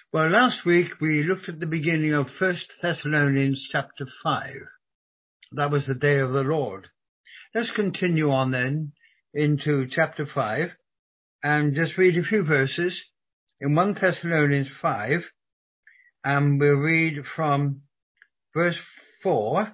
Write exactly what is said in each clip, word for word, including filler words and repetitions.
Well, last week we looked at the beginning of First Thessalonians chapter five. That was the day of the Lord. Let's continue on then into chapter five and just read a few verses in First Thessalonians five, and we'll read from verse four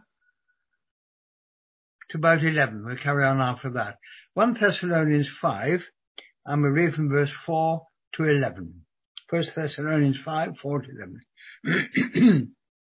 to about eleven. We'll carry on after that. First Thessalonians five, and we'll read from verse four to eleven. First Thessalonians five, four to eleven.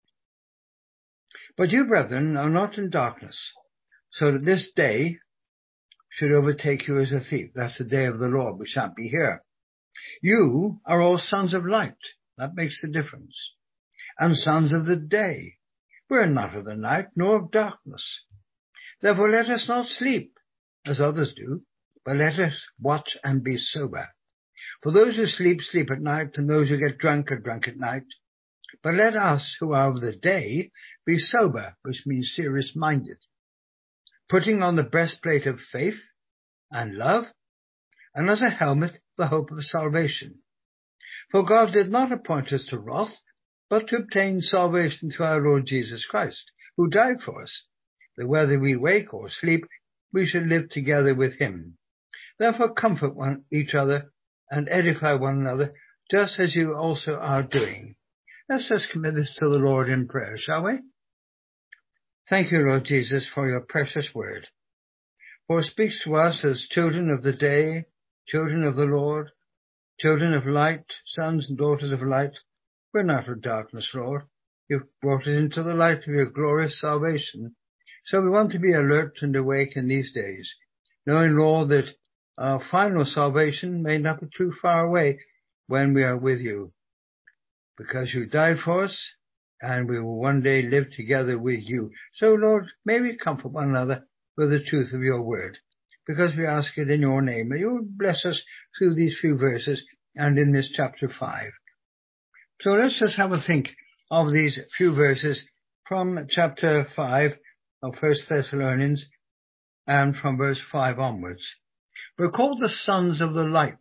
But you, brethren, are not in darkness, so that this day should overtake you as a thief. That's the day of the Lord. We shan't be here. You are all sons of light. That makes the difference. And sons of the day. We are not of the night, nor of darkness. Therefore let us not sleep, as others do, but let us watch and be sober. For those who sleep, sleep at night, and those who get drunk are drunk at night. But let us, who are of the day, be sober, which means serious-minded, putting on the breastplate of faith and love, and as a helmet, the hope of salvation. For God did not appoint us to wrath, but to obtain salvation through our Lord Jesus Christ, who died for us, that whether we wake or sleep, we should live together with him. Therefore comfort one each other, and edify one another, just as you also are doing. Let's just commit this to the Lord in prayer, shall we? Thank you, Lord Jesus, for your precious word. For it speaks to us as children of the day, children of the Lord, children of light, sons and daughters of light. We're not of darkness, Lord. You've brought us into the light of your glorious salvation. So we want to be alert and awake in these days, knowing, Lord, that our final salvation may not be too far away when we are with you, because you died for us, and we will one day live together with you. So, Lord, may we comfort one another with the truth of your word, because we ask it in your name. May you bless us through these few verses and in this chapter five. So let's just have a think of these few verses from chapter five of First Thessalonians and from verse five onwards. We're called the sons of the light,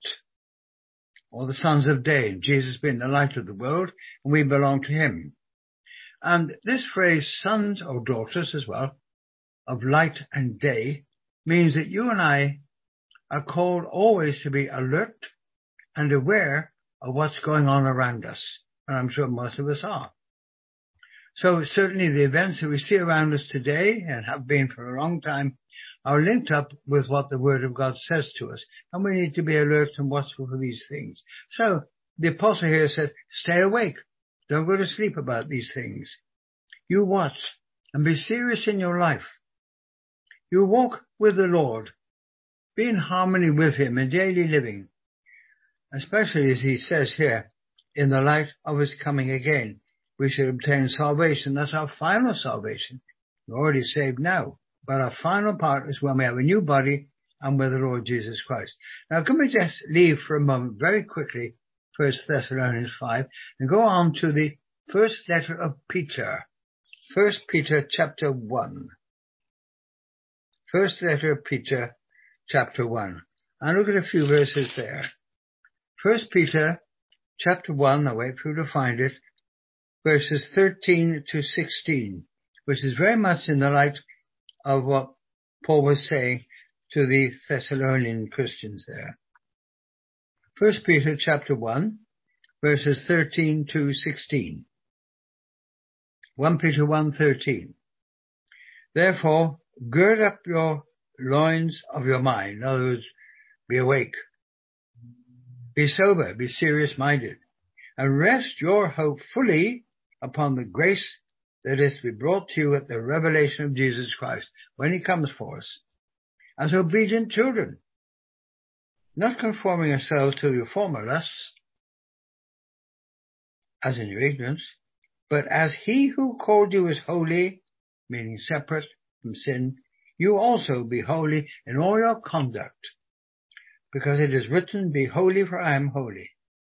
or the sons of day, Jesus being the light of the world, and we belong to him. And this phrase, sons or daughters as well, of light and day, means that you and I are called always to be alert and aware of what's going on around us. And I'm sure most of us are. So certainly the events that we see around us today, and have been for a long time, are linked up with what the Word of God says to us. And we need to be alert and watchful for these things. So the apostle here said, stay awake. Don't go to sleep about these things. You watch and be serious in your life. You walk with the Lord. Be in harmony with him in daily living. Especially as he says here, in the light of his coming again. We should obtain salvation. That's our final salvation. We're already saved now. But our final part is when we have a new body and with the Lord Jesus Christ. Now, can we just leave for a moment very quickly First Thessalonians five and go on to the first letter of Peter. First Peter chapter one. First letter of Peter chapter one. And look at a few verses there. First Peter chapter one, I'll wait for you to find it, verses thirteen to sixteen, which is very much in the light of what Paul was saying to the Thessalonian Christians there. First Peter chapter one, verses thirteen to sixteen. First Peter one thirteen. Therefore, gird up your loins of your mind. In other words, be awake. Be sober, be serious-minded, and rest your hope fully upon the grace that is to be brought to you at the revelation of Jesus Christ, when he comes for us, as obedient children, not conforming yourselves to your former lusts, as in your ignorance, but as he who called you is holy, meaning separate from sin, you also be holy in all your conduct, because it is written, be holy, for I am holy.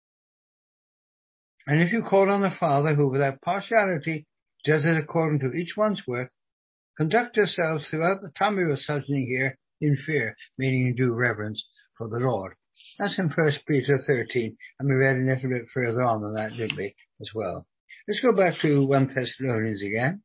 And if you call on the Father, who without partiality judges according to each one's work, conduct yourselves throughout the time of your sojourning here in fear, meaning in due reverence for the Lord. That's in First Peter thirteen, and we read a little bit further on than that, didn't we, as well. Let's go back to First Thessalonians again.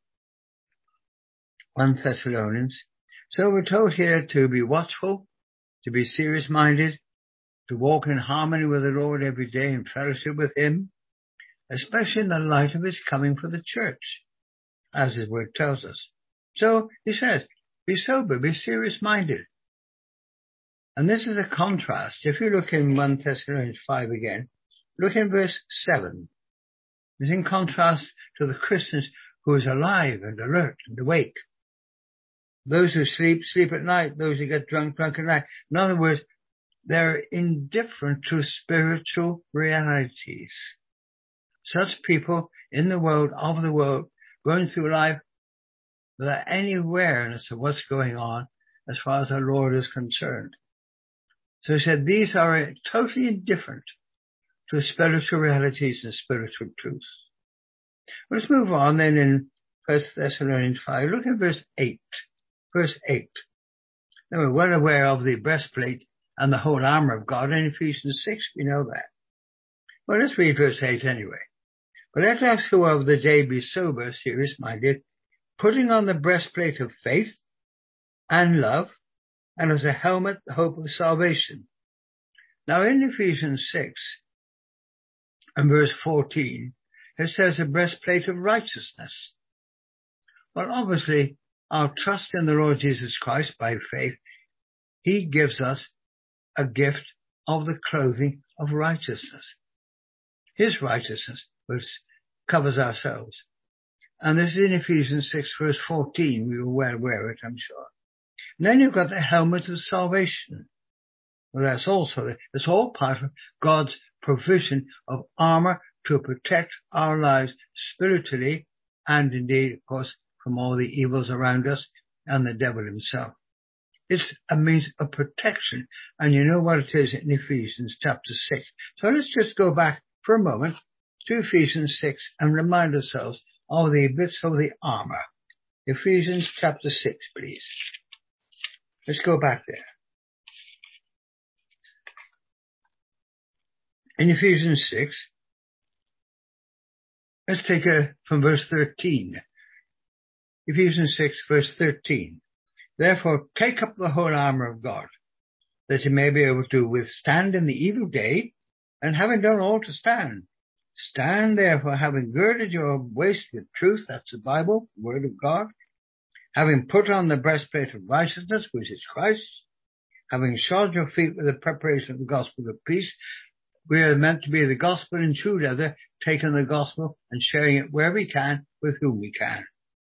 First Thessalonians. So we're told here to be watchful, to be serious-minded, to walk in harmony with the Lord every day in fellowship with him, especially in the light of his coming for the church, as his word tells us. So he says, be sober, be serious-minded. And this is a contrast. If you look in First Thessalonians five again, look in verse seven. It's in contrast to the Christians who is alive and alert and awake. Those who sleep, sleep at night. Those who get drunk, drunk at night. In other words, they're indifferent to spiritual realities. Such people in the world, of the world, going through life without any awareness of what's going on as far as our Lord is concerned. So he said these are totally indifferent to spiritual realities and spiritual truths. Well, let's move on then in First Thessalonians five. Look at verse eight. Verse eight. Now we're well aware of the breastplate and the whole armour of God in Ephesians six. We know that. Well, let's read verse eight anyway. But let us who of the day be sober, serious-minded, putting on the breastplate of faith and love, and as a helmet, the hope of salvation. Now in Ephesians six and verse fourteen, it says a breastplate of righteousness. Well, obviously, our trust in the Lord Jesus Christ by faith, he gives us a gift of the clothing of righteousness. His righteousness, which covers ourselves. And this is in Ephesians six verse fourteen. We were well aware of it, I'm sure. And then you've got the helmet of salvation. Well, that's also, it's all part of God's provision of armor to protect our lives spiritually and indeed, of course, from all the evils around us and the devil himself. It's a means of protection. And you know what it is in Ephesians chapter six. So let's just go back for a moment to Ephesians six and remind ourselves of the bits of the armor. Ephesians chapter six, please. Let's go back there. In Ephesians six, let's take a from verse thirteen. Ephesians six, verse thirteen. Therefore, take up the whole armor of God, that you may be able to withstand in the evil day, and having done all to stand. Stand therefore, having girded your waist with truth, that's the Bible, the Word of God, having put on the breastplate of righteousness, which is Christ, having shod your feet with the preparation of the gospel of peace. We are meant to be the gospel in true leather, taking the gospel and sharing it where we can, with whom we can.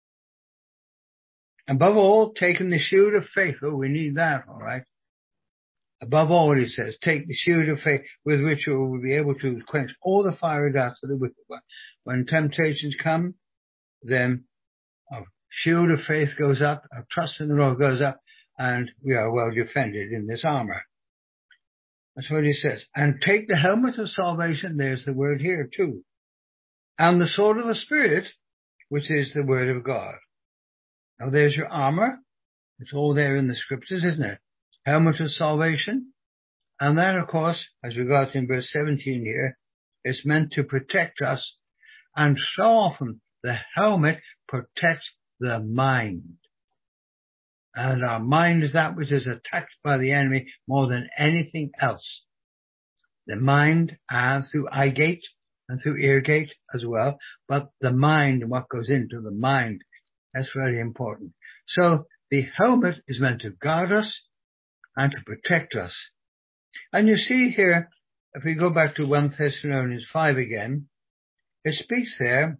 Above all, taking the shield of faith. Oh, we need that, all right. Above all, he says, take the shield of faith with which you will be able to quench all the fiery darts of the wicked one. When temptations come, then our shield of faith goes up, our trust in the Lord goes up, and we are well defended in this armor. That's what he says. And take the helmet of salvation, there's the word here too. And the sword of the Spirit, which is the word of God. Now there's your armor. It's all there in the scriptures, isn't it? Helmet of salvation. And that, of course, as we got in verse seventeen here, is meant to protect us. And so often the helmet protects the mind. And our mind is that which is attacked by the enemy more than anything else. The mind, and through eye gate and through ear gate as well, but the mind and what goes into the mind, that's very important. So the helmet is meant to guard us and to protect us. And you see here, if we go back to First Thessalonians five again, it speaks there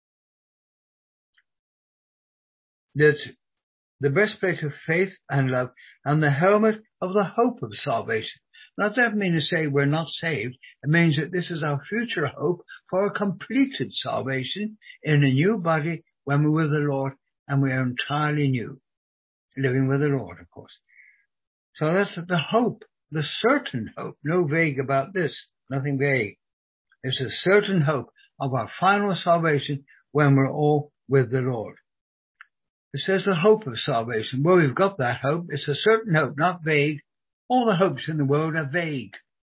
that the breastplate of faith and love and the helmet of the hope of salvation. Now, that doesn't mean to say we're not saved. It means that this is our future hope for a completed salvation in a new body when we're with the Lord and we are entirely new, living with the Lord, of course. So that's the hope, the certain hope. No vague about this, nothing vague. It's a certain hope of our final salvation when we're all with the Lord. It says the hope of salvation. Well, we've got that hope. It's a certain hope, not vague. All the hopes in the world are vague.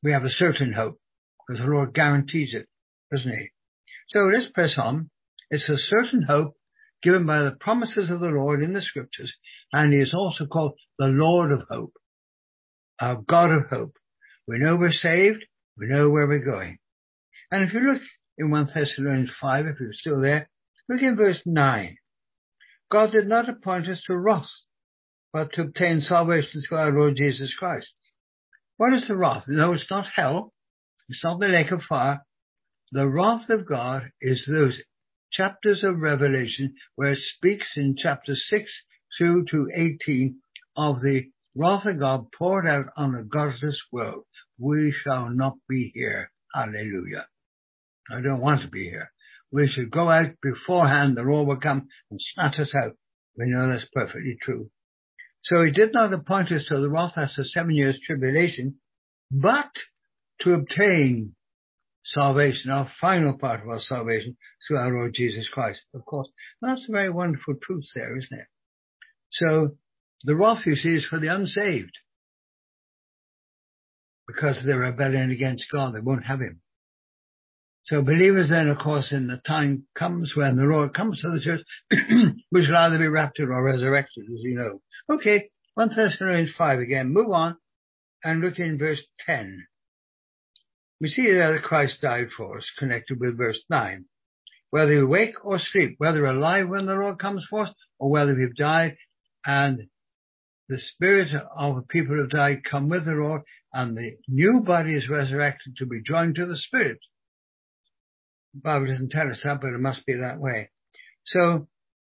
We have a certain hope because the Lord guarantees it, doesn't he? So let's press on. It's a certain hope given by the promises of the Lord in the scriptures, and he is also called the Lord of hope, our God of hope. We know we're saved. We know where we're going. And if you look in First Thessalonians five, if you're still there, look in verse nine. God did not appoint us to wrath, but to obtain salvation through our Lord Jesus Christ. What is the wrath? No, it's not hell. It's not the lake of fire. The wrath of God is those chapters of Revelation where it speaks in chapter six through to eighteen of the wrath of God poured out on a godless world. We shall not be here. Hallelujah. I don't want to be here. We should go out beforehand. The Lord will come and snatch us out. We know that's perfectly true. So he did not appoint us to the wrath after seven years tribulation, but to obtain salvation, our final part of our salvation, through our Lord Jesus Christ, of course. That's a very wonderful truth there, isn't it? So the wrath, you see, is for the unsaved. Because of their rebellion against God, they won't have him. So believers then, of course, in the time comes when the Lord comes to the church, we shall either be raptured or resurrected, as you know. Okay, First Thessalonians five again. Move on and look in verse ten. We see there that Christ died for us, connected with verse nine. Whether we wake or sleep, whether alive when the Lord comes for us, or whether we've died and the spirit of the people who have died come with the Lord, and the new body is resurrected to be joined to the spirit. The Bible doesn't tell us that, but it must be that way. So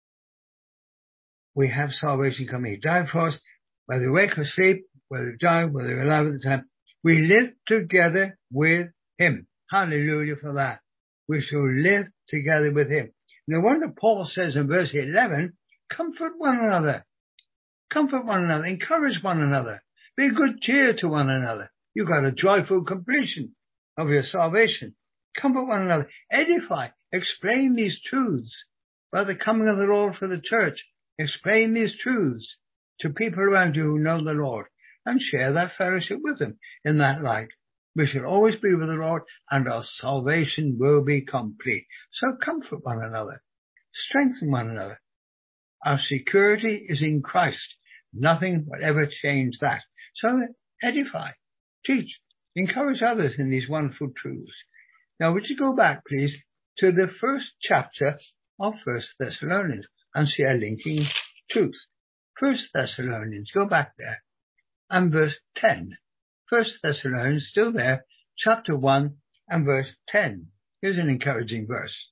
we have salvation coming. He died for us, whether we wake or sleep, whether we die, whether we're alive at the time. We live together with him. Hallelujah for that. We shall live together with him. No wonder Paul says in verse eleven, comfort one another. Comfort one another. Encourage one another. Be good cheer to one another. You've got a joyful completion of your salvation. Comfort one another. Edify. Explain these truths about the coming of the Lord for the church. Explain these truths to people around you who know the Lord, and share that fellowship with them in that light. We shall always be with the Lord, and our salvation will be complete. So comfort one another. Strengthen one another. Our security is in Christ. Nothing will ever change that. So edify, teach, encourage others in these wonderful truths. Now, would you go back, please, to the first chapter of First Thessalonians and see a linking truth. First Thessalonians, go back there, and verse ten. First Thessalonians, still there, chapter one and verse ten. Here's an encouraging verse.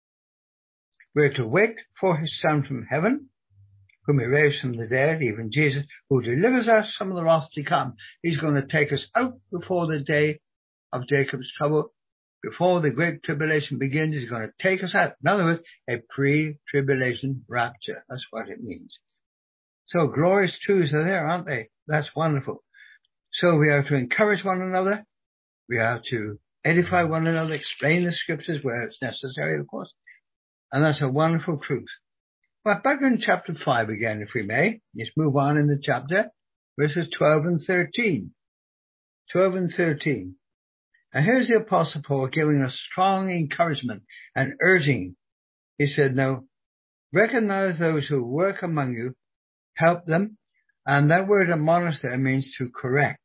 We're to wait for his Son from heaven, whom he raised from the dead, even Jesus, who delivers us from the wrath to come. He's going to take us out before the day of Jacob's trouble. Before the great tribulation begins, he's going to take us out. In other words, a pre-tribulation rapture. That's what it means. So glorious truths are there, aren't they? That's wonderful. So we are to encourage one another. We are to edify one another, explain the scriptures where it's necessary, of course. And that's a wonderful truth. But back in chapter five again, if we may. Let's move on in the chapter, verses twelve and thirteen. twelve and thirteen. And here's the Apostle Paul giving us strong encouragement and urging. He said, now, recognize those who work among you, help them. And that word admonish there means to correct.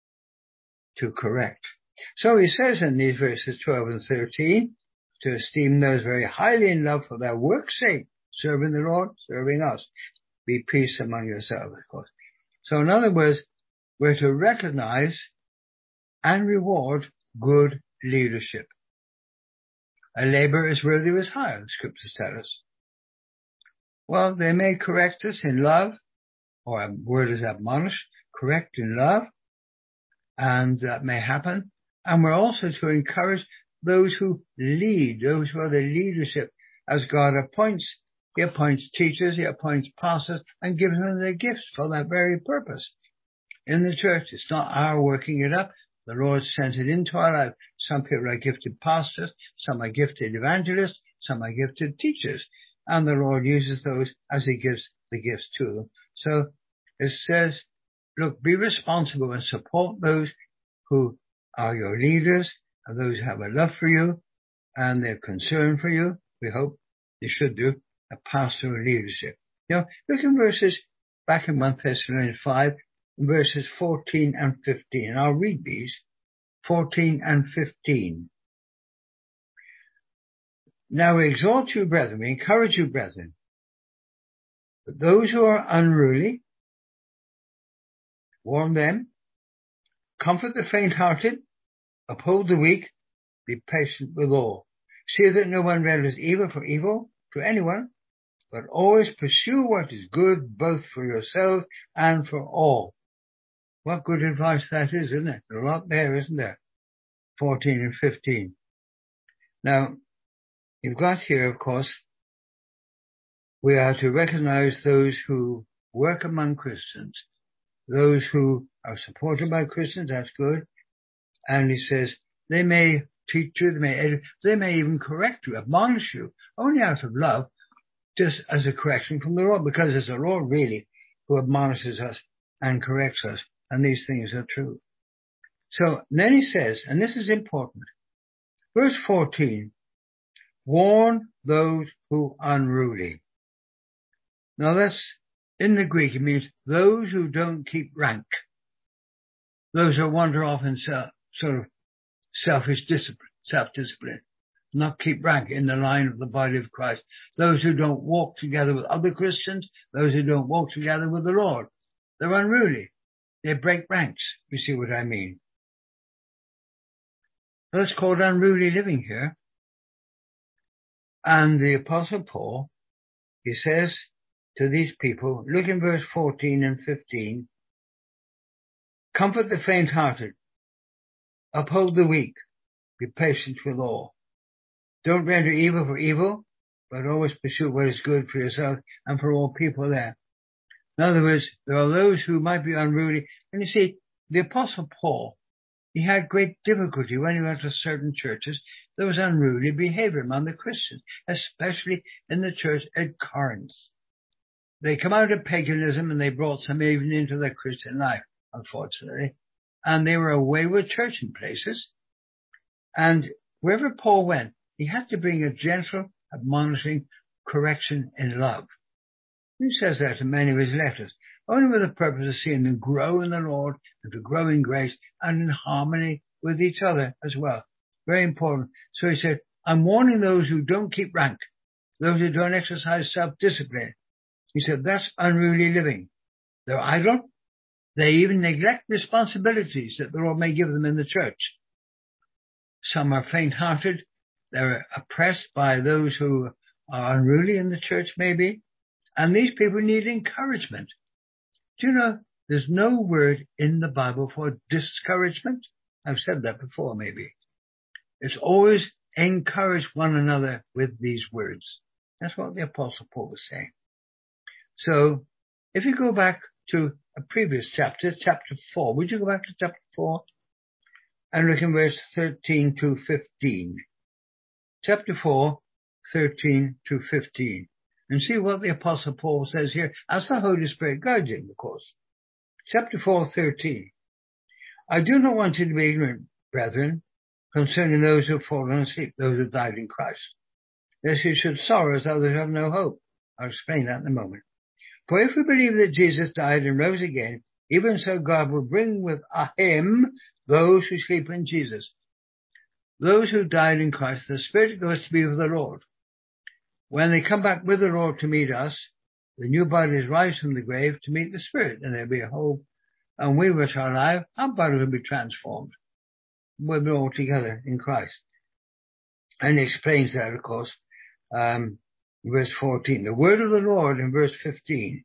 To correct. So he says in these verses twelve and thirteen, to esteem those very highly in love for their work's sake, serving the Lord, serving us. Be peace among yourselves, of course. So in other words, we're to recognize and reward good leadership. A laborer is worthy of his hire, the scriptures tell us. Well, they may correct us in love, or a word is admonish, correct in love, and that may happen. And we're also to encourage those who lead, those who are the leadership, as God appoints. He appoints teachers, he appoints pastors, and gives them their gifts for that very purpose. In the church, it's not our working it up. The Lord sent it into our life. Some people are gifted pastors, some are gifted evangelists, some are gifted teachers. And the Lord uses those as he gives the gifts to them. So it says, look, be responsible and support those who are your leaders and those who have a love for you and they're concerned for you. We hope they should do a pastoral leadership. Now, look in verses back in First Thessalonians five, verses fourteen and fifteen. And I'll read these, fourteen and fifteen. Now we exhort you, brethren, we encourage you, brethren, that those who are unruly, warn them, comfort the faint-hearted, uphold the weak, be patient with all. See that no one renders evil for evil to anyone, but always pursue what is good both for yourselves and for all. What good advice that is, isn't it? There's a lot there, isn't there? fourteen and fifteen. Now, you've got here, of course, we are to recognize those who work among Christians, those who are supported by Christians, that's good. And he says, they may teach you, they may, they may even correct you, admonish you, only out of love, just as a correction from the Lord, because it's the Lord really who admonishes us and corrects us, and these things are true. So then he says, and this is important, verse fourteen, warn those who are unruly. Now that's, in the Greek, it means those who don't keep rank, those who wander off in self, sort of selfish discipline, self-discipline, not keep rank in the line of the body of Christ, those who don't walk together with other Christians, those who don't walk together with the Lord. They're unruly. They break ranks. You see what I mean? That's called unruly living here. And the Apostle Paul, he says to these people, look in verse fourteen and fifteen, comfort the faint-hearted, uphold the weak, be patient with all. Don't render evil for evil, but always pursue what is good for yourself and for all people there. In other words, there are those who might be unruly. And you see, the Apostle Paul, he had great difficulty when he went to certain churches. There was unruly behavior among the Christians, especially in the church at Corinth. They come out of paganism and they brought some even into their Christian life, unfortunately. And they were a wayward church in places. And wherever Paul went, he had to bring a gentle, admonishing correction in love. He says that in many of his letters, only with the purpose of seeing them grow in the Lord and to grow in grace and in harmony with each other as well. Very important. So he said, I'm warning those who don't keep rank, those who don't exercise self-discipline. He said, that's unruly living. They're idle. They even neglect responsibilities that the Lord may give them in the church. Some are faint-hearted. They're oppressed by those who are unruly in the church, maybe. And these people need encouragement. Do you know, there's no word in the Bible for discouragement? I've said that before, maybe. It's always encourage one another with these words. That's what the Apostle Paul was saying. So, if you go back to a previous chapter, chapter four, would you go back to chapter four? And look in verse thirteen to fifteen. Chapter four, thirteen to fifteen. And see what the Apostle Paul says here, as the Holy Spirit guides him, of course. Chapter four, thirteen. I do not want you to be ignorant, brethren, concerning those who have fallen asleep, those who died in Christ, lest you should sorrow as others have no hope. I'll explain that in a moment. For if we believe that Jesus died and rose again, even so God will bring with him those who sleep in Jesus. Those who died in Christ, the Spirit goes to be with the Lord. When they come back with the Lord to meet us, the new bodies rise from the grave to meet the Spirit, and there'll be a hope. And we which are alive, our bodies will be transformed. We'll be all together in Christ. And he explains that, of course, um, in verse fourteen. The word of the Lord in verse fifteen.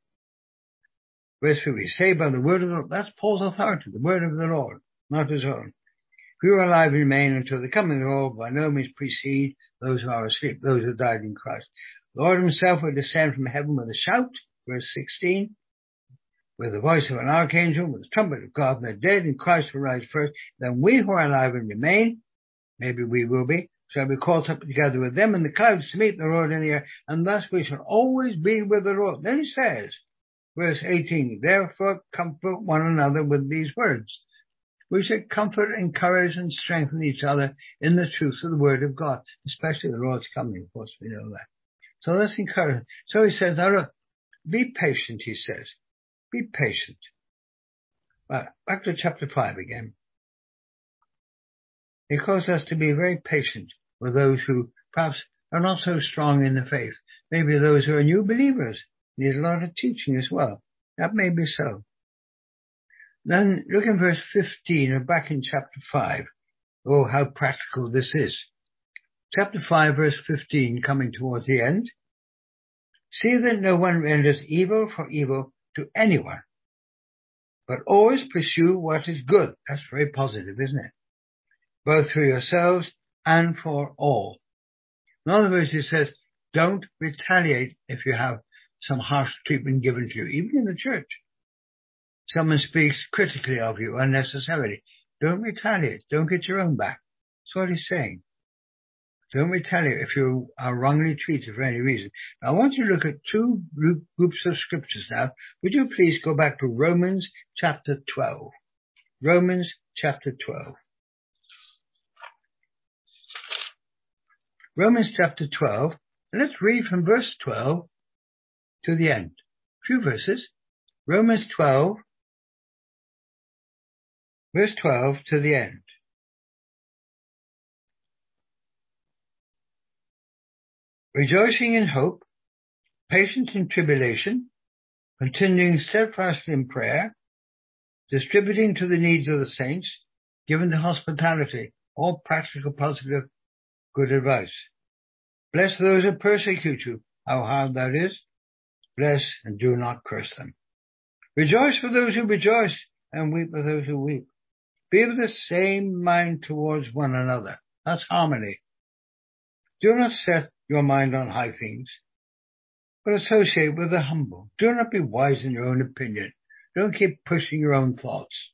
Verse fifteen, say by the word of the Lord. That's Paul's authority, the word of the Lord, not his own. If you are alive and remain until the coming of the Lord, by no means precede those who are asleep, those who died in Christ. The Lord himself will descend from heaven with a shout, verse sixteen, with the voice of an archangel, with the trumpet of God, and the dead in Christ will rise first. Then we who are alive and remain, maybe we will be, shall be caught up together with them in the clouds to meet the Lord in the air, and thus we shall always be with the Lord. Then he says, verse eighteen, therefore comfort one another with these words. We should comfort, encourage, and strengthen each other in the truth of the Word of God, especially the Lord's coming. Of course, we know that. So let's encourage. So he says, now look, be patient, he says. Be patient. Right, back to chapter five again. He calls us to be very patient with those who perhaps are not so strong in the faith. Maybe those who are new believers need a lot of teaching as well. That may be so. Then look in verse fifteen, or back in chapter five. Oh, how practical this is. Chapter five, verse fifteen, coming towards the end. See that no one renders evil for evil to anyone, but always pursue what is good. That's very positive, isn't it? Both for yourselves and for all. In other words, he says, don't retaliate if you have some harsh treatment given to you, even in the church. Someone speaks critically of you unnecessarily. Don't retaliate. Don't get your own back. That's what he's saying. Don't retaliate if you are wrongly treated for any reason. Now, I want you to look at two groups of scriptures now. Would you please go back to Romans chapter twelve? Romans chapter twelve. Romans chapter twelve. And let's read from verse twelve to the end. A few verses. Romans twelve, verse twelve to the end. Rejoicing in hope, patient in tribulation, continuing steadfastly in prayer, distributing to the needs of the saints, giving the hospitality, all practical, positive, good advice. Bless those who persecute you, how hard that is. Bless and do not curse them. Rejoice for those who rejoice, and weep for those who weep. Be of the same mind towards one another. That's harmony. Do not set your mind on high things, but associate with the humble. Do not be wise in your own opinion. Don't keep pushing your own thoughts.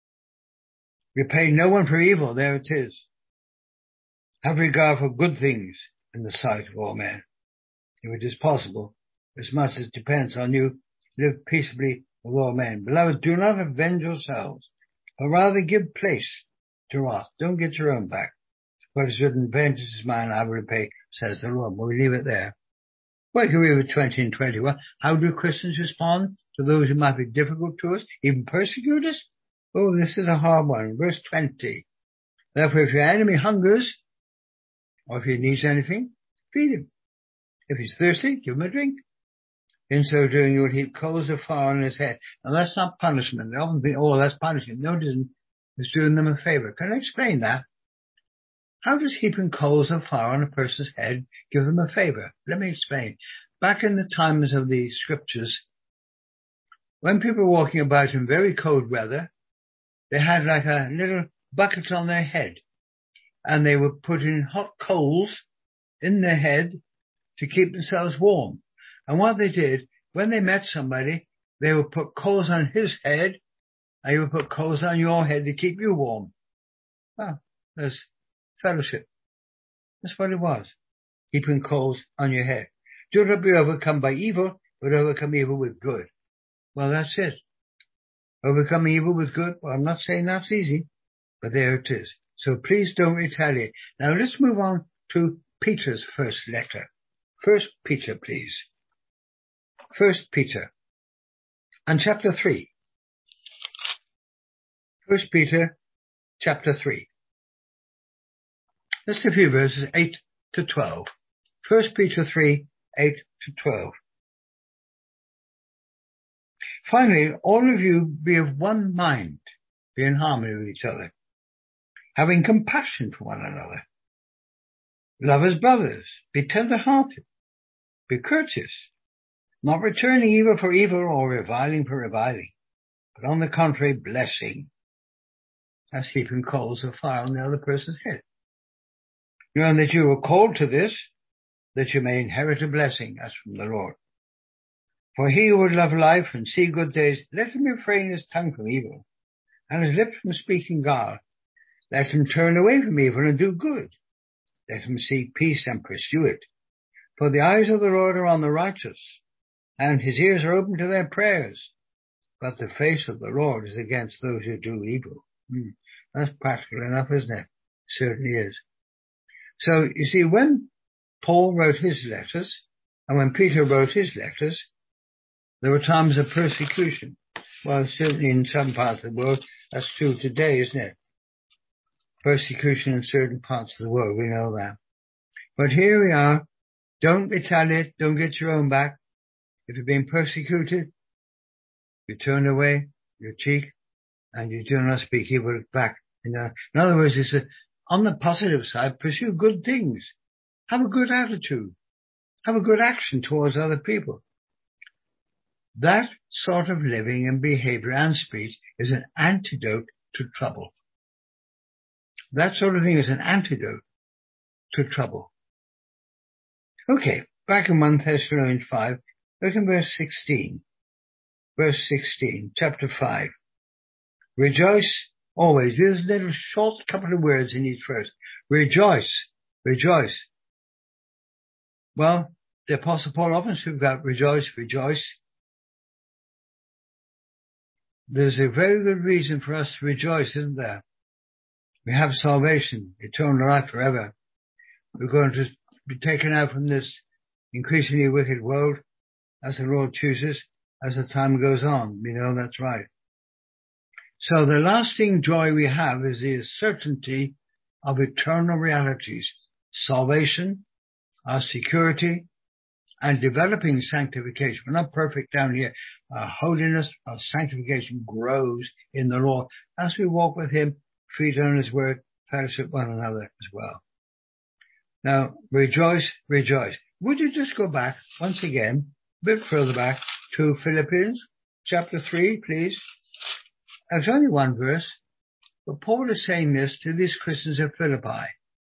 Repay no one for evil. There it is. Have regard for good things in the sight of all men. If it is possible, as much as depends on you, live peaceably with all men. Beloved, do not avenge yourselves, but rather give place to wrath. Don't get your own back. What is written, vengeance is mine, I will repay, says the Lord. Well, we leave it there. Well, you can read with twenty and twenty-one. How do Christians respond to those who might be difficult to us, even persecute us? Oh, this is a hard one. Verse twenty. Therefore, if your enemy hungers, or if he needs anything, feed him. If he's thirsty, give him a drink. In so doing, you will heap coals of fire on his head. Now, that's not punishment. They often think, oh, that's punishment. No, it isn't. It's doing them a favor. Can I explain that? How does heaping coals of fire on a person's head give them a favor? Let me explain. Back in the times of the scriptures, when people were walking about in very cold weather, they had like a little bucket on their head, and they were putting hot coals in their head to keep themselves warm. And what they did, when they met somebody, they would put coals on his head, and you would put coals on your head to keep you warm. Oh, there's fellowship. That's what it was. Heaping coals on your head. Do not be overcome by evil, but overcome evil with good. Well, that's it. Overcome evil with good. Well, I'm not saying that's easy, but there it is. So please don't retaliate. Now let's move on to Peter's first letter. First Peter, please. First Peter. And chapter three. First Peter, chapter three. Just a few verses, eight to twelve. First Peter three, eight to twelve. Finally, all of you be of one mind, be in harmony with each other, having compassion for one another. Love as brothers, be tender-hearted, be courteous, not returning evil for evil or reviling for reviling, but on the contrary, blessing, as heaping coals of fire on the other person's head. Knowing that you were called to this, that you may inherit a blessing as from the Lord. For he who would love life and see good days, let him refrain his tongue from evil, and his lips from speaking guile. Let him turn away from evil and do good. Let him seek peace and pursue it. For the eyes of the Lord are on the righteous, and his ears are open to their prayers. But the face of the Lord is against those who do evil. Hmm. That's practical enough, isn't it? Certainly is. So, you see, when Paul wrote his letters, and when Peter wrote his letters, there were times of persecution. Well, certainly in some parts of the world, that's true today, isn't it? Persecution in certain parts of the world, we know that. But here we are. Don't retaliate. Don't get your own back. If you're being persecuted, you turn away your cheek and you do not speak evil back. In other words, it's a, on the positive side, pursue good things. Have a good attitude. Have a good action towards other people. That sort of living and behavior and speech is an antidote to trouble. That sort of thing is an antidote to trouble. Okay, back in First Thessalonians five, look in verse sixteen. Verse sixteen, chapter five. Rejoice always. There's a little short couple of words in each verse. Rejoice, rejoice. Well, the Apostle Paul often spoke about rejoice, rejoice. There's a very good reason for us to rejoice, isn't there? We have salvation, eternal life forever. We're going to be taken out from this increasingly wicked world as the Lord chooses, as the time goes on. We know that's right. So the lasting joy we have is the certainty of eternal realities, salvation, our security, and developing sanctification. We're not perfect down here. Our holiness, our sanctification grows in the Lord as we walk with Him, feed on His word, fellowship one another as well. Now, rejoice, rejoice. Would you just go back once again, a bit further back to Philippians chapter three, please? There's only one verse, but Paul is saying this to these Christians of Philippi.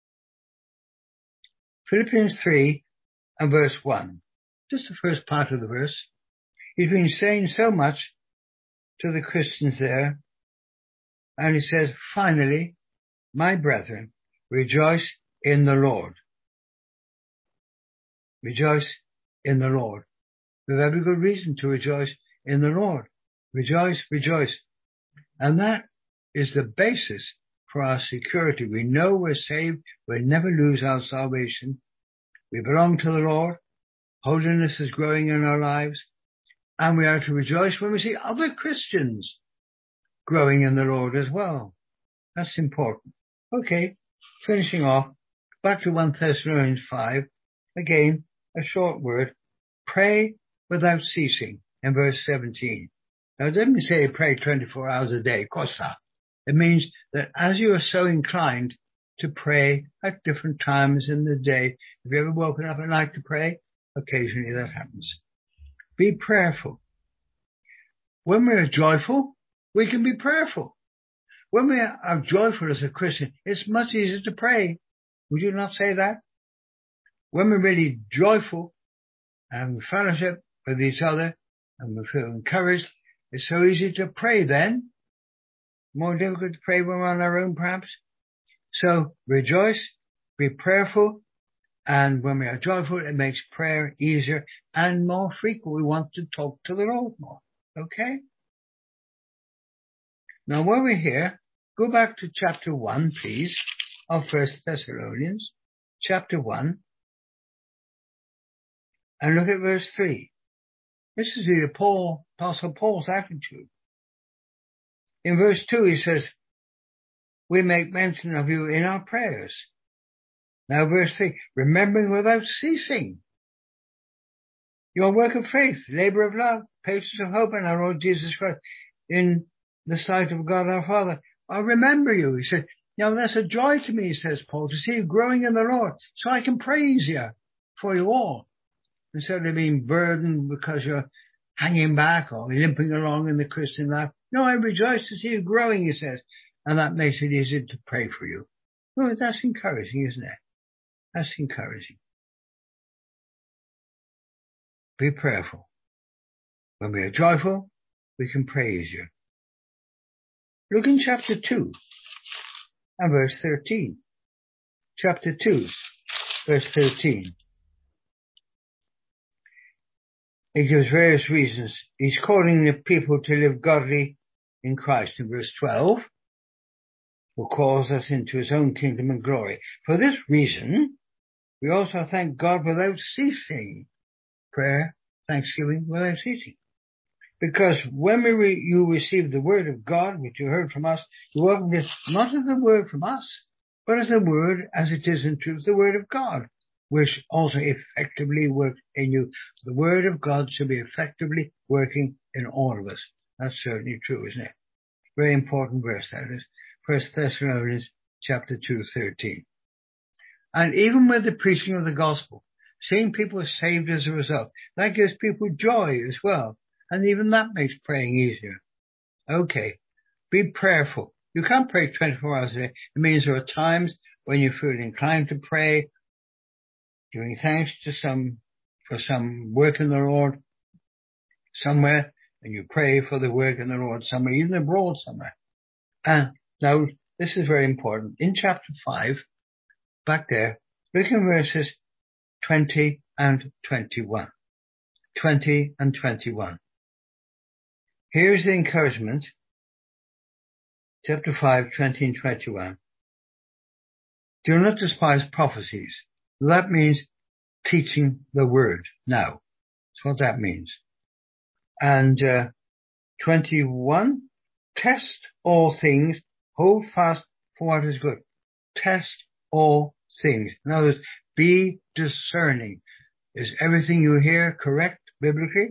Philippians three and verse one. Just the first part of the verse. He's been saying so much to the Christians there. And he says, finally, my brethren, rejoice in the Lord. Rejoice in the Lord. We have every good reason to rejoice in the Lord. Rejoice, rejoice. And that is the basis for our security. We know we're saved. We'll never lose our salvation. We belong to the Lord. Holiness is growing in our lives. And we are to rejoice when we see other Christians growing in the Lord as well. That's important. Okay, finishing off, back to First Thessalonians five. Again, a short word. Pray without ceasing in verse seventeen. Now, it doesn't say pray twenty-four hours a day. Of course not. It means that as you are so inclined to pray at different times in the day, have you ever woken up at night to pray? Occasionally that happens. Be prayerful. When we are joyful, we can be prayerful. When we are joyful as a Christian, it's much easier to pray. Would you not say that? When we're really joyful and fellowship with each other and we feel encouraged, it's so easy to pray then. More difficult to pray when we're on our own, perhaps. So rejoice, be prayerful, and when we are joyful, it makes prayer easier and more frequent. We want to talk to the Lord more. Okay? Now, while we're here, go back to chapter one, please, of First Thessalonians, chapter one, and look at verse three. This is the Paul, Apostle Paul's attitude. In verse two, he says, we make mention of you in our prayers. Now, verse three, remembering without ceasing your work of faith, labor of love, patience of hope in our Lord Jesus Christ, in the sight of God our Father. I remember you. He said, now that's a joy to me, says Paul, to see you growing in the Lord, so I can praise you for you all. Instead of being burdened because you're hanging back or limping along in the Christian life. No, I rejoice to see you growing, he says, and that makes it easy to pray for you. Well, that's encouraging, isn't it? That's encouraging. Be prayerful. When we are joyful, we can praise you. Look in chapter two and verse thirteen. Chapter two, verse thirteen. He gives various reasons. He's calling the people to live godly in Christ in verse twelve. who calls us into his own kingdom and glory. For this reason, we also thank God without ceasing. Prayer, thanksgiving without ceasing. Because when we re- you receive the word of God, which you heard from us, you welcomed it not as the word from us, but as the word as it is in truth, the word of God, which also effectively works in you. The word of God should be effectively working in all of us. That's certainly true, isn't it? Very important verse, that is. First Thessalonians chapter two, thirteen. And even with the preaching of the gospel, seeing people saved as a result, that gives people joy as well. And even that makes praying easier. Okay, be prayerful. You can't pray twenty-four hours a day. It means there are times when you feel inclined to pray, giving thanks to some, for some work in the Lord somewhere, and you pray for the work in the Lord somewhere, even abroad somewhere. And now, this is very important. In chapter five, back there, look in verses twenty and twenty-one. twenty and twenty-one. Here's the encouragement. Chapter five, twenty and twenty-one. Do not despise prophecies. That means teaching the word now. That's what that means. And uh, twenty-one, test all things, hold fast for what is good. Test all things. In other words, be discerning. Is everything you hear correct biblically?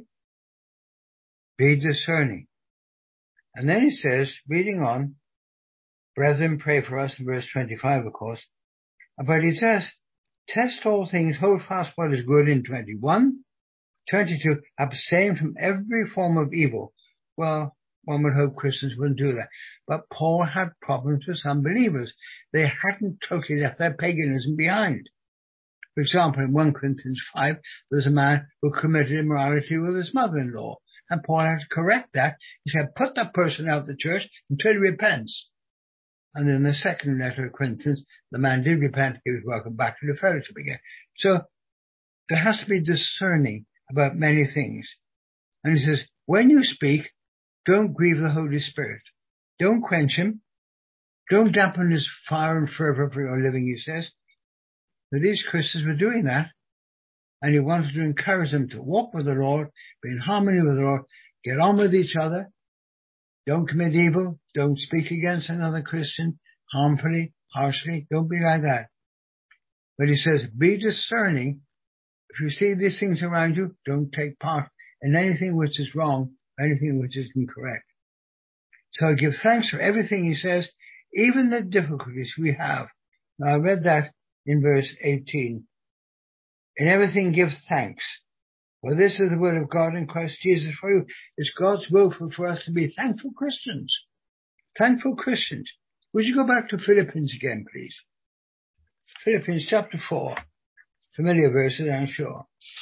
Be discerning. And then he says, reading on, brethren, pray for us, in verse twenty-five, of course. But he says, test all things, hold fast what is good in twenty-one. twenty-two, abstain from every form of evil. Well, one would hope Christians wouldn't do that. But Paul had problems with some believers. They hadn't totally left their paganism behind. For example, in First Corinthians five, there's a man who committed immorality with his mother-in-law. And Paul had to correct that. He said, put that person out of the church until he repents. And in the second letter of Corinthians, the man did repent. He was welcomed back to the fellowship again. So there has to be discerning about many things. And he says, when you speak, don't grieve the Holy Spirit. Don't quench him. Don't dampen his fire and fervor for your living, he says. But these Christians were doing that. And he wanted to encourage them to walk with the Lord, be in harmony with the Lord, get on with each other. Don't commit evil. Don't speak against another Christian harmfully, harshly. Don't be like that. But he says, be discerning. If you see these things around you, don't take part in anything which is wrong, anything which is incorrect. So give thanks for everything, he says, even the difficulties we have. Now I read that in verse eighteen. In everything give thanks. For this is the will of God in Christ Jesus for you. It's God's will for, for us to be thankful Christians. Thankful Christians. Would you go back to Philippians again, please? Philippians chapter four. Familiar verses, I'm sure.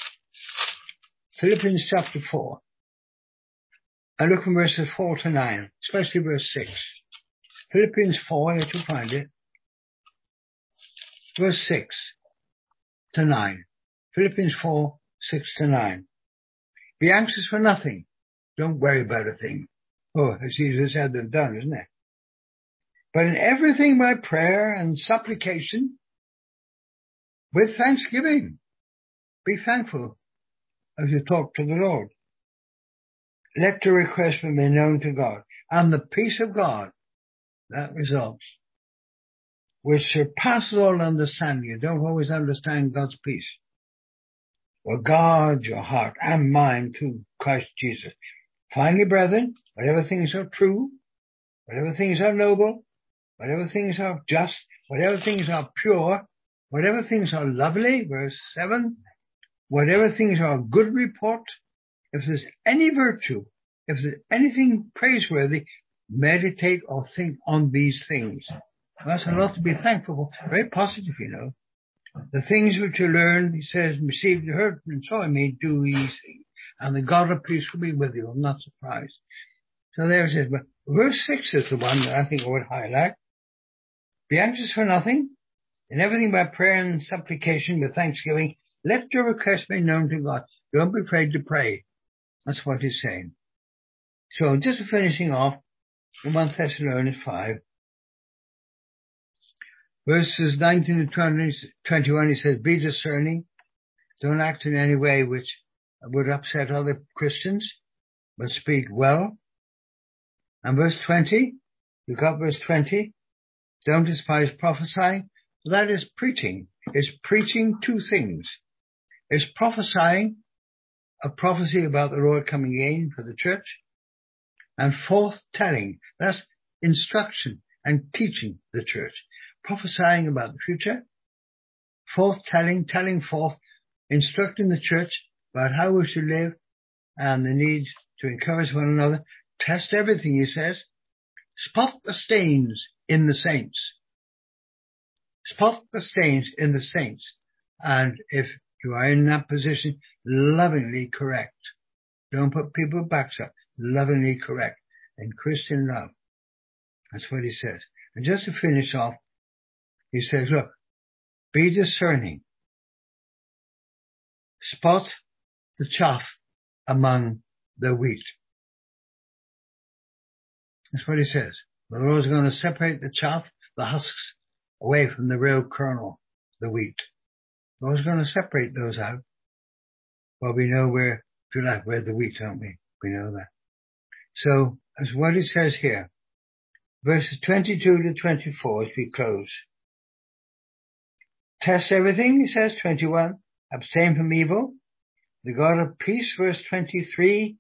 Philippians chapter four. I look from verses four to nine, especially verse six. Philippians four, let you find it. Verse six to nine. Philippians four, six to nine. Be anxious for nothing. Don't worry about a thing. Oh, it's easier said than done, isn't it? But in everything by prayer and supplication, with thanksgiving, be thankful as you talk to the Lord. Let your request be made known to God. And the peace of God, that results, which surpasses all understanding. You don't always understand God's peace. Will guard your heart and mind through Christ Jesus. Finally, brethren, whatever things are true, whatever things are noble, whatever things are just, whatever things are pure, whatever things are lovely, verse seven, whatever things are of good report, if there's any virtue, if there's anything praiseworthy, meditate or think on these things. That's a lot to be thankful for. Very positive, you know. The things which you learned, he says, received, heard, and saw in me, do these things. And the God of peace will be with you. I'm not surprised. So there it is. But verse six is the one that I think I would highlight. Be anxious for nothing. In everything by prayer and supplication with thanksgiving, let your requests be known to God. Don't be afraid to pray. That's what he's saying. So just finishing off in First Thessalonians five. Verses nineteen to twenty-one, he says, be discerning. Don't act in any way which would upset other Christians, but speak well. And verse twenty, you got verse twenty. Don't despise prophesying. That is preaching. It's preaching two things. It's prophesying, a prophecy about the Lord coming in for the church, and forth-telling. That's instruction and teaching the church. Prophesying about the future, forth-telling, telling forth, instructing the church about how we should live and the need to encourage one another. Test everything, he says. Spot the stains in the saints. Spot the stains in the saints. And if you are in that position, lovingly correct. Don't put people's backs up. Lovingly correct. In Christian love. That's what he says. And just to finish off, he says, look, be discerning. Spot the chaff among the wheat. That's what he says. The Lord's going to separate the chaff, the husks, away from the real kernel, the wheat. The Lord's going to separate those out. Well, we know where, if you like, where the wheat, don't we? We know that. So, that's what it says here. Verses twenty-two to twenty-four as we close. Test everything, he says, twenty-one. Abstain from evil. The God of peace, verse twenty-three.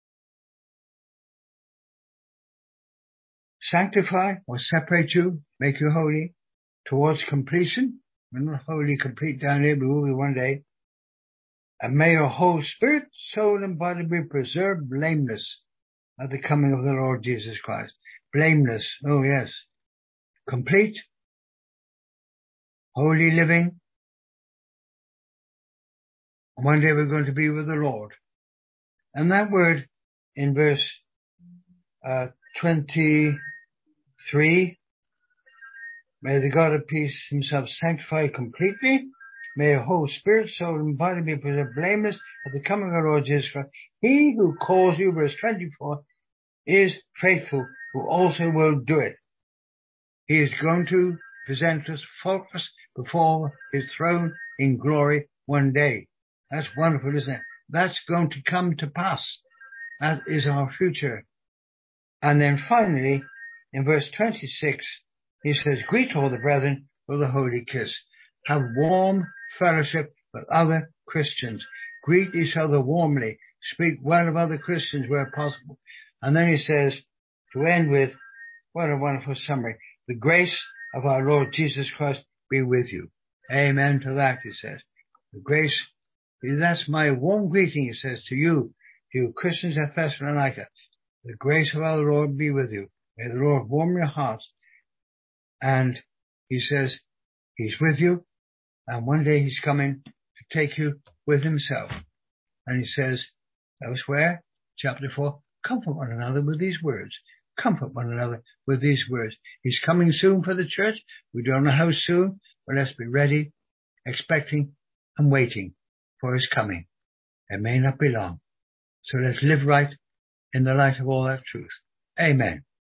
Sanctify or separate you, make you holy towards completion. We're not wholly complete down here, we will be one day. And may your whole spirit, soul, and body be preserved blameless at the coming of the Lord Jesus Christ. Blameless, oh yes. Complete, holy living. And one day we're going to be with the Lord. And that word in verse uh, twenty-three, may the God of peace himself sanctify completely. May your whole spirit, soul, and body be preserved blameless at the coming of our Lord Jesus Christ. He who calls you, verse twenty-four, is faithful, who also will do it. He is going to present us faultless before his throne in glory one day. That's wonderful, isn't it? That's going to come to pass. That is our future. And then finally, in verse twenty-six, he says, greet all the brethren with a holy kiss. Have warm fellowship with other Christians. Greet each other warmly. Speak well of other Christians where possible. And then he says, to end with, what a wonderful summary. The grace of our Lord Jesus Christ be with you. Amen to that, he says. The grace, that's my warm greeting, he says, to you, to you Christians at Thessalonica. The grace of our Lord be with you. May the Lord warm your hearts. And he says, he's with you. And one day he's coming to take you with himself. And he says, elsewhere, chapter four, comfort one another with these words. Comfort one another with these words. He's coming soon for the church. We don't know how soon, but let's be ready, expecting and waiting for his coming. It may not be long. So let's live right in the light of all that truth. Amen.